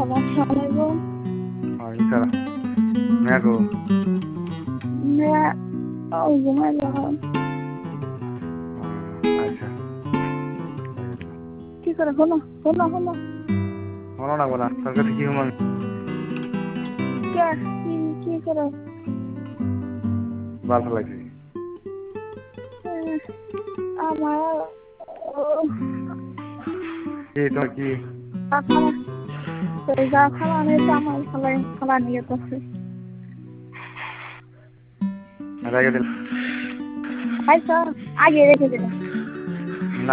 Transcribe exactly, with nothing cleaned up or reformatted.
ভাত খাওয়াইব ইনশাআল্লাহ মেয়া কো মেয়া ও ঘুমাই যাবো আচ্ছা কি করে শোনো শোনো শোনো শোনো না বলা তোর কাছে কি হুম কে কি কি করে বাল ফেলাইছি আমার কি তোর কি যা খাওয়া নেই তো আমার খালাই খালা নিয়ে করছে রেখে দিল আচ্ছা আগে রেখে দিলাম